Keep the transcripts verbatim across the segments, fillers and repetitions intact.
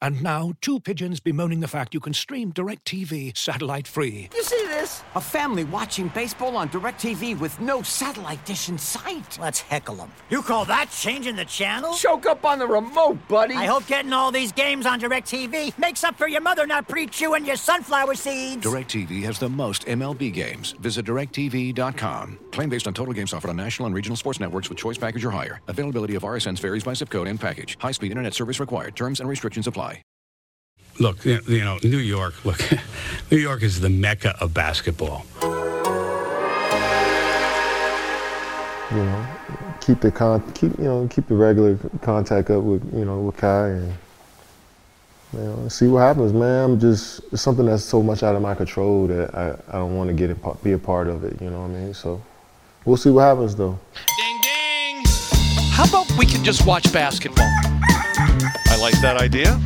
And now, two pigeons bemoaning the fact you can stream DirecTV satellite-free. You see this? A family watching baseball on DirecTV with no satellite dish in sight. Let's heckle them. You call that changing the channel? Choke up on the remote, buddy. I hope getting all these games on DirecTV makes up for your mother not pre-chewing your sunflower seeds. DirecTV has the most M L B games. Visit direct T V dot com. Claim based on total games offered on national and regional sports networks with choice package or higher. Availability of R S Ns varies by zip code and package. High-speed internet service required. Terms and restrictions apply. Look, you know, New York, look, New York is the mecca of basketball. You know, keep the con, keep you know, keep the regular contact up with you know with Kai and you know see what happens, man. I'm just it's something that's so much out of my control that I, I don't want to get it, be a part of it. You know what I mean? So we'll see what happens though. Ding ding. How about we can just watch basketball? I like that idea.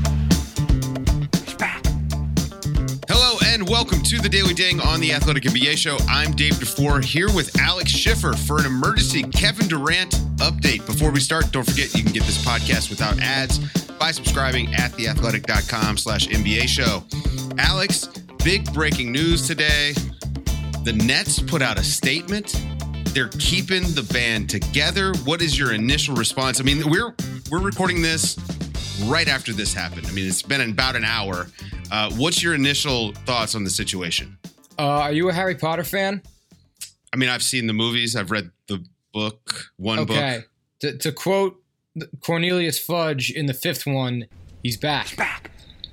And welcome to the Daily Ding on the Athletic N B A Show. I'm Dave DeFore here with Alex Schiffer for an emergency Kevin Durant update. Before we start, don't forget you can get this podcast without ads by subscribing at theathletic.com slash NBA show. Alex, big breaking news today. The Nets put out a statement. They're keeping the band together. What is your initial response? I mean, we're we're recording this right after this happened. I mean, it's been about an hour. Uh, what's your initial thoughts on the situation? Uh, are you a Harry Potter fan? I mean, I've seen the movies. I've read the book, one book. Okay. To, to quote Cornelius Fudge in the fifth one, he's back. He's back.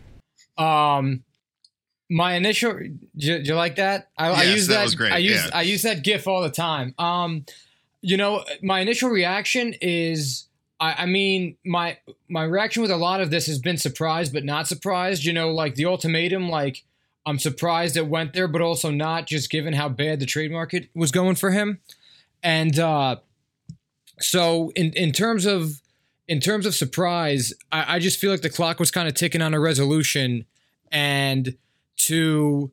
Um, my initial, do you, do you like that? I, yes, I use that, that was great. I use yeah. I use that GIF all the time. Um, you know, my initial reaction is. I, I mean, my my reaction with a lot of this has been surprised, but not surprised. You know, like the ultimatum, like I'm surprised it went there, but also not, just given how bad the trade market was going for him. And uh, so, in in terms of in terms of surprise, I, I just feel like the clock was kind of ticking on a resolution, and to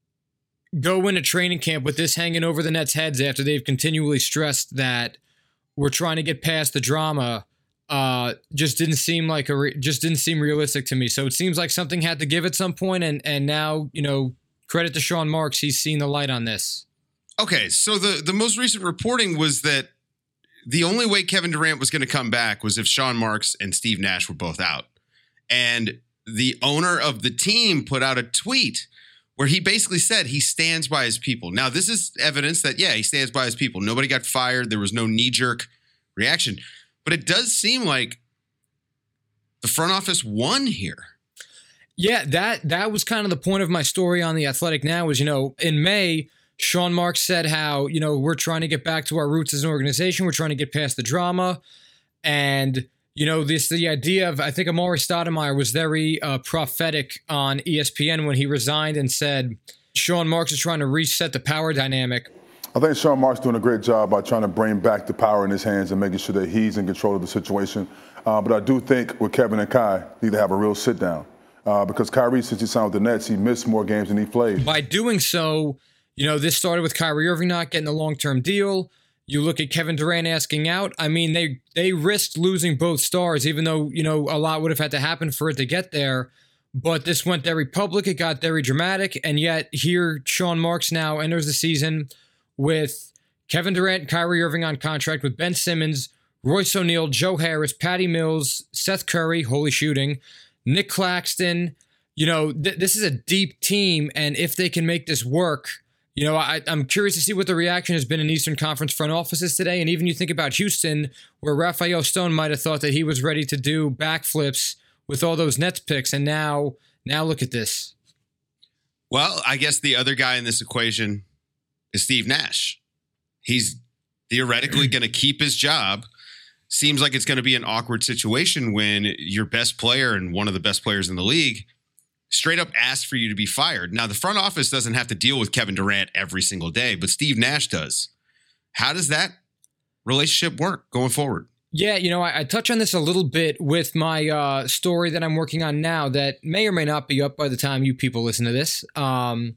go into training camp with this hanging over the Nets' heads after they've continually stressed that we're trying to get past the drama, uh, just didn't seem like a re- just didn't seem realistic to me. So it seems like something had to give at some point, and and now, you know, credit to Sean Marks, he's seen the light on this. Okay, so the the most recent reporting was that the only way Kevin Durant was going to come back was if Sean Marks and Steve Nash were both out, and the owner of the team put out a tweet where he basically said he stands by his people. Now, this is evidence that, yeah, he stands by his people. Nobody got fired. There was no knee-jerk reaction. But it does seem like the front office won here. Yeah, that that was kind of the point of my story on The Athletic now was, you know, in May, Sean Marks said how, you know, we're trying to get back to our roots as an organization. We're trying to get past the drama. And you know, this the idea of, I think Amari Stoudemire was very uh, prophetic on E S P N when he resigned and said, Sean Marks is trying to reset the power dynamic. I think Sean Marks is doing a great job by trying to bring back the power in his hands and making sure that he's in control of the situation. Uh, but I do think with Kevin and Kai, need to have a real sit down. Uh, because Kyrie, since he signed with the Nets, he missed more games than he played. By doing so, you know, this started with Kyrie Irving not getting a long-term deal. You look at Kevin Durant asking out. I mean, they they risked losing both stars, even though, you know, a lot would have had to happen for it to get there. But this went very public. It got very dramatic. And yet here, Sean Marks now enters the season with Kevin Durant and Kyrie Irving on contract, with Ben Simmons, Royce O'Neal, Joe Harris, Patty Mills, Seth Curry, holy shooting, Nick Claxton. You know, th- this is a deep team. And if they can make this work, you know, I, I'm curious to see what the reaction has been in Eastern Conference front offices today. And even you think about Houston, where Raphael Stone might have thought that he was ready to do backflips with all those Nets picks. And now, now look at this. Well, I guess the other guy in this equation is Steve Nash. He's theoretically going to keep his job. Seems like it's going to be an awkward situation when your best player and one of the best players in the league straight up asked for you to be fired. Now, the front office doesn't have to deal with Kevin Durant every single day, but Steve Nash does. How does that relationship work going forward? Yeah, you know, I, I touch on this a little bit with my uh, story that I'm working on now that may or may not be up by the time you people listen to this. Um,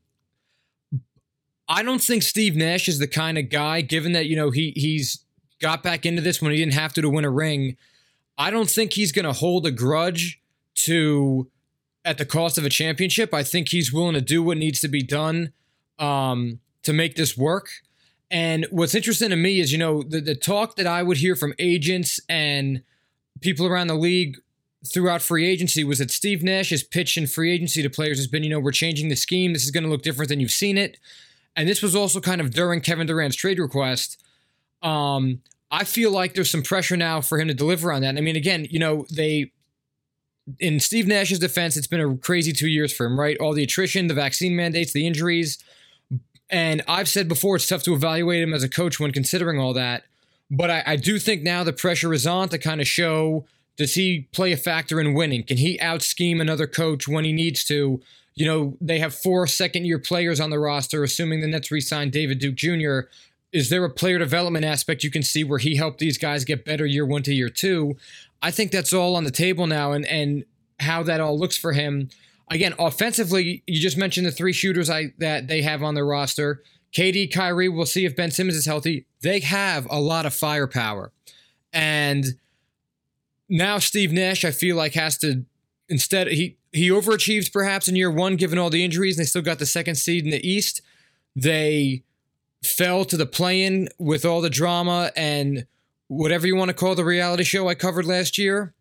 I don't think Steve Nash is the kind of guy, given that, you know, he he's got back into this when he didn't have to to win a ring. I don't think he's going to hold a grudge to at the cost of a championship. I think he's willing to do what needs to be done um, to make this work. And what's interesting to me is, you know, the, the talk that I would hear from agents and people around the league throughout free agency was that Steve Nash's pitch in free agency to players has been, you know, we're changing the scheme. This is going to look different than you've seen it. And this was also kind of during Kevin Durant's trade request. Um, I feel like there's some pressure now for him to deliver on that. I mean, again, you know, they, in Steve Nash's defense, it's been a crazy two years for him, right? All the attrition, the vaccine mandates, the injuries. And I've said before, it's tough to evaluate him as a coach when considering all that. But I, I do think now the pressure is on to kind of show, does he play a factor in winning? Can he out-scheme another coach when he needs to? You know, they have four second-year players on the roster, assuming the Nets re-signed David Duke Junior Is there a player development aspect you can see where he helped these guys get better year one to year two? I think that's all on the table now, and and how that all looks for him. Again, offensively, you just mentioned the three shooters I that they have on their roster. K D, Kyrie, we'll see if Ben Simmons is healthy. They have a lot of firepower. And now Steve Nash, I feel like, has to, instead, he, he overachieves perhaps in year one, given all the injuries, and they still got the second seed in the East. They fell to the play-in with all the drama and whatever you want to call the reality show I covered last year.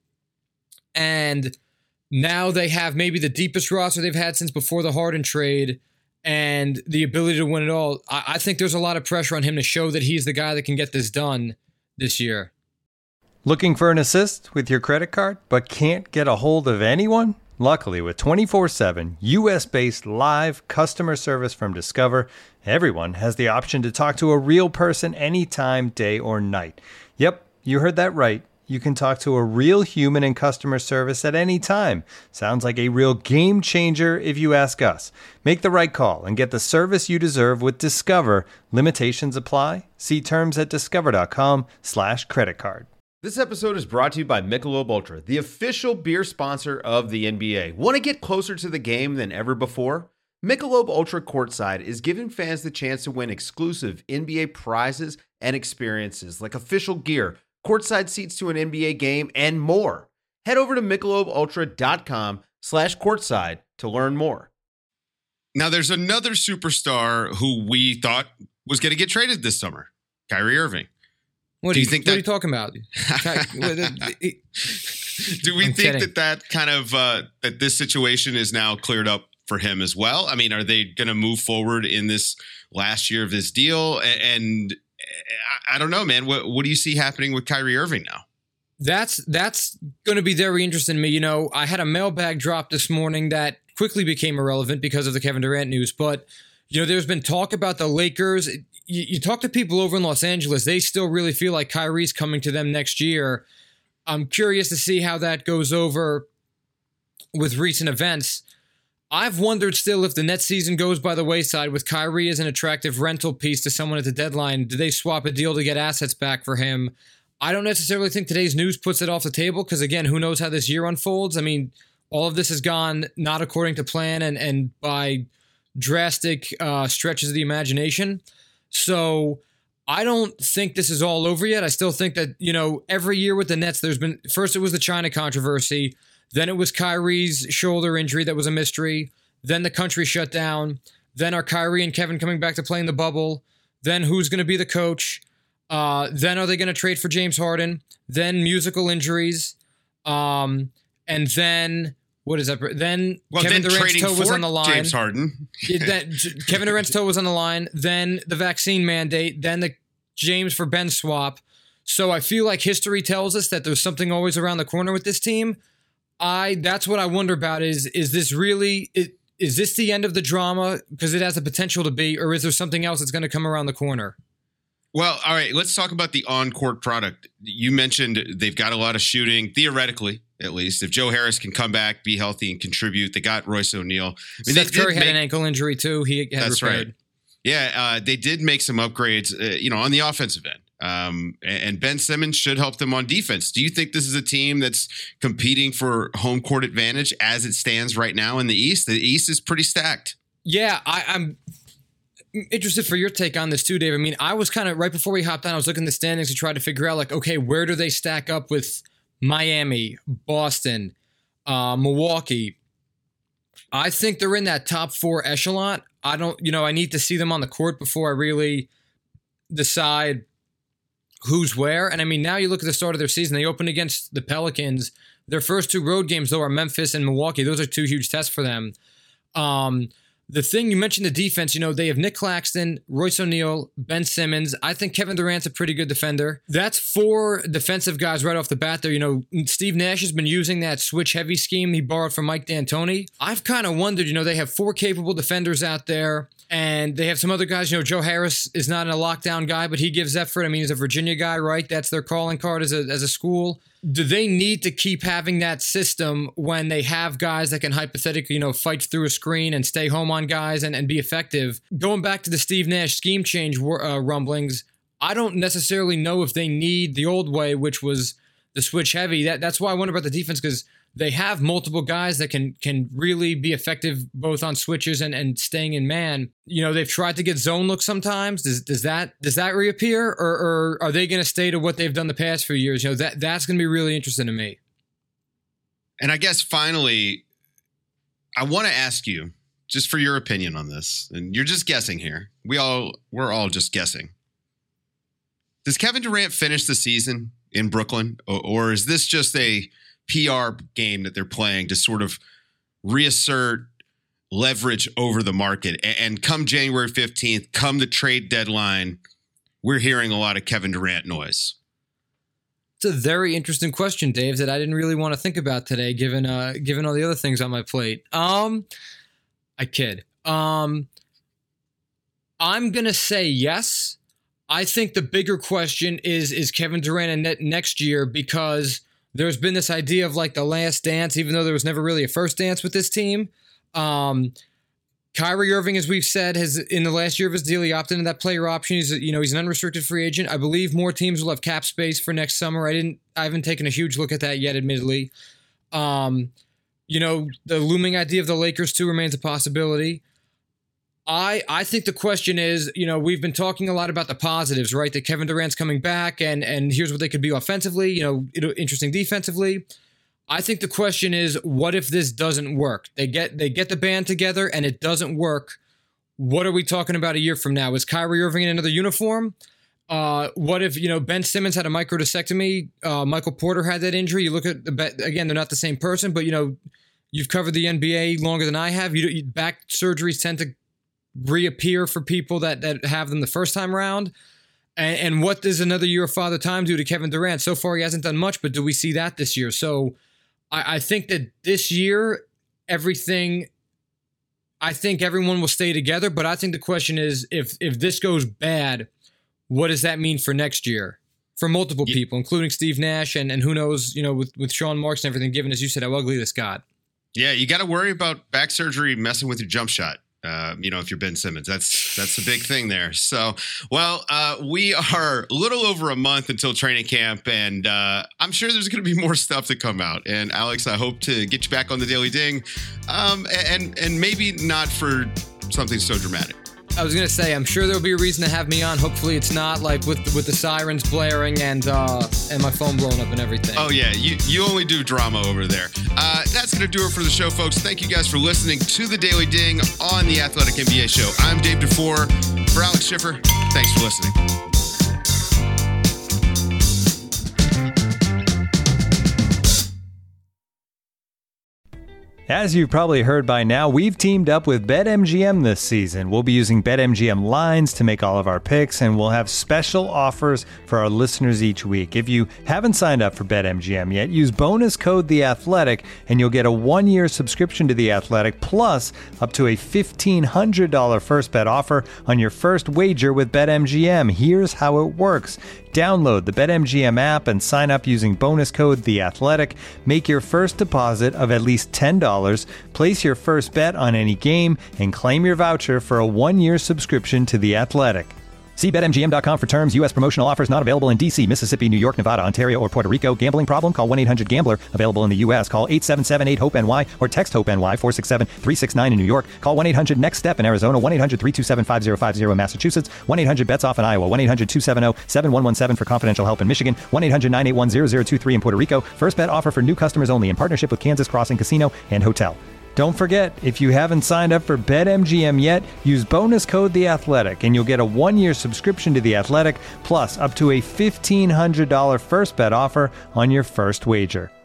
And now they have maybe the deepest roster they've had since before the Harden trade and the ability to win it all. I, I think there's a lot of pressure on him to show that he's the guy that can get this done this year. Looking for an assist with your credit card, but can't get a hold of anyone? Luckily, with twenty-four seven U S-based live customer service from Discover, everyone has the option to talk to a real person anytime, day or night. Yep, you heard that right. You can talk to a real human in customer service at any time. Sounds like a real game changer if you ask us. Make the right call and get the service you deserve with Discover. Limitations apply. See terms at discover.com slash credit card. This episode is brought to you by Michelob Ultra, the official beer sponsor of the N B A. Want to get closer to the game than ever before? Michelob Ultra Courtside is giving fans the chance to win exclusive N B A prizes and experiences like official gear, courtside seats to an N B A game, and more. Head over to michelobultra.com slash courtside to learn more. Now, there's another superstar who we thought was going to get traded this summer, Kyrie Irving. What do you, you think? What that, are you talking about? do we I'm think kidding. that that kind of uh, that this situation is now cleared up for him as well? I mean, are they going to move forward in this last year of this deal? And, and I, I don't know, man. What what do you see happening with Kyrie Irving now? That's that's going to be very interesting to me. You know, I had a mailbag drop this morning that quickly became irrelevant because of the Kevin Durant news. But, you know, there's been talk about the Lakers. You, you talk to people over in Los Angeles, they still really feel like Kyrie's coming to them next year. I'm curious to see how that goes over with recent events. I've wondered still if the Nets season goes by the wayside with Kyrie as an attractive rental piece to someone at the deadline. Do they swap a deal to get assets back for him? I don't necessarily think today's news puts it off the table because, again, who knows how this year unfolds? I mean, all of this has gone not according to plan and, and by drastic uh, stretches of the imagination. So I don't think this is all over yet. I still think that, you know, every year with the Nets, there's been, first it was the China controversy. Then it was Kyrie's shoulder injury that was a mystery. Then the country shut down. Then are Kyrie and Kevin coming back to play in the bubble? Then who's going to be the coach? Uh, then are they going to trade for James Harden? Then musical injuries. Um, and then, what is that? Then well, Kevin then Durant's toe was on the line. James Harden. then, Kevin Durant's toe was on the line. Then the vaccine mandate. Then the James for Ben swap. So I feel like history tells us that there's something always around the corner with this team. I that's what I wonder about is is this really is, is this the end of the drama because it has the potential to be, or is there something else that's going to come around the corner? Well, all right, let's talk about the on-court product. You mentioned they've got a lot of shooting, theoretically, at least. If Joe Harris can come back, be healthy, and contribute, they got Royce O'Neal. I mean, Steph Curry had make, an ankle injury, too. He had That's repaired. right. Yeah, uh, they did make some upgrades, uh, you know, on the offensive end. Um, and Ben Simmons should help them on defense. Do you think this is a team that's competing for home court advantage as it stands right now in the East? The East is pretty stacked. Yeah, I, I'm interested for your take on this too, Dave. I mean, I was kind of, right before we hopped on, I was looking at the standings to try to figure out, like, okay, where do they stack up with Miami, Boston, uh, Milwaukee? I think they're in that top four echelon. I don't, you know, I need to see them on the court before I really decide who's where. And I mean, now you look at the start of their season, they opened against the Pelicans. Their first two road games, though, are Memphis and Milwaukee. Those are two huge tests for them. Um, the thing, you mentioned the defense, you know, they have Nick Claxton, Royce O'Neal, Ben Simmons. I think Kevin Durant's a pretty good defender. That's four defensive guys right off the bat there. You know, Steve Nash has been using that switch-heavy scheme he borrowed from Mike D'Antoni. I've kind of wondered, you know, they have four capable defenders out there, and they have some other guys. You know, Joe Harris is not a lockdown guy, but he gives effort. I mean, he's a Virginia guy, right? That's their calling card as a, as a school. Do they need to keep having that system when they have guys that can hypothetically, you know, fight through a screen and stay home on guys and, and be effective? Going back to the Steve Nash scheme change uh, rumblings, I don't necessarily know if they need the old way, which was the switch heavy. That That's why I wonder about the defense, because they have multiple guys that can can really be effective both on switches and, and staying in man. You know, they've tried to get zone looks sometimes. Does does that does that reappear, or, or are they going to stay to what they've done the past few years? You know, that that's going to be really interesting to me. And I guess finally, I want to ask you just for your opinion on this, and you're just guessing here. We all we're all just guessing. Does Kevin Durant finish the season in Brooklyn, or, or is this just a P R game that they're playing to sort of reassert leverage over the market? And come January fifteenth, come the trade deadline, we're hearing a lot of Kevin Durant noise. It's a very interesting question, Dave, that I didn't really want to think about today, given uh, given all the other things on my plate. Um, I kid. Um, I'm going to say yes. I think the bigger question is, is Kevin Durant in net next year, because there's been this idea of like the last dance, even though there was never really a first dance with this team. Um, Kyrie Irving, as we've said, has in the last year of his deal, he opted into that player option. He's, you know, he's an unrestricted free agent. I believe more teams will have cap space for next summer. I didn't, I haven't taken a huge look at that yet, admittedly. Um, you know, the looming idea of the Lakers too remains a possibility. I I think the question is, you know, we've been talking a lot about the positives, right? That Kevin Durant's coming back, and and here's what they could be offensively, you know, interesting defensively. I think the question is, what if this doesn't work? They get they get the band together and it doesn't work. What are we talking about a year from now? Is Kyrie Irving in another uniform? Uh, what if, you know, Ben Simmons had a microdiscectomy? Uh, Michael Porter had that injury. You look at the again, they're not the same person, but you know, you've covered the N B A longer than I have. You, back surgeries tend to reappear for people that that have them the first time around. And, and what does another year of Father Time do to Kevin Durant? So far, he hasn't done much, but do we see that this year? So I, I think that this year, everything, I think everyone will stay together, but I think the question is, if if this goes bad, what does that mean for next year? For multiple yeah. people, including Steve Nash, and, and who knows, you know, with, with Sean Marks and everything, given, as you said, how ugly this got. Yeah, you got to worry about back surgery messing with your jump shot. Uh, you know, if you're Ben Simmons, that's that's a big thing there. So, well, uh, we are a little over a month until training camp, and uh, I'm sure there's going to be more stuff to come out. And Alex, I hope to get you back on the Daily Ding, um, and and maybe not for something so dramatic. I was going to say, I'm sure there'll be a reason to have me on. Hopefully it's not like with with the sirens blaring and uh, and my phone blowing up and everything. Oh, yeah. You, you only do drama over there. Uh, that's going to do it for the show, folks. Thank you guys for listening to the Daily Ding on the Athletic N B A Show. I'm Dave DeFore. For Alex Schiffer, thanks for listening. As you've probably heard by now, we've teamed up with BetMGM this season. We'll be using BetMGM lines to make all of our picks, and we'll have special offers for our listeners each week. If you haven't signed up for BetMGM yet, use bonus code The Athletic, and you'll get a one-year subscription to The Athletic, plus up to a fifteen hundred dollars first bet offer on your first wager with BetMGM. Here's how it works. Download the BetMGM app and sign up using bonus code The Athletic. Make your first deposit of at least ten dollars, place your first bet on any game, and claim your voucher for a one-year subscription to The Athletic. See Bet M G M dot com for terms. U S promotional offers not available in D C, Mississippi, New York, Nevada, Ontario, or Puerto Rico. Gambling problem? Call one eight hundred gambler. Available in the U S. Call eight seven seven eight hope N Y or text HOPE-NY four six seven three six nine in New York. Call one eight hundred next step in Arizona. one eight hundred three two seven five zero five zero in Massachusetts. one eight hundred bets off in Iowa. one eight hundred two seven zero seven one one seven for confidential help in Michigan. one eight hundred nine eight one zero zero two three in Puerto Rico. First bet offer for new customers only in partnership with Kansas Crossing Casino and Hotel. Don't forget, if you haven't signed up for BetMGM yet, use bonus code The Athletic, and you'll get a one-year subscription to The Athletic, plus up to a fifteen hundred dollars first bet offer on your first wager.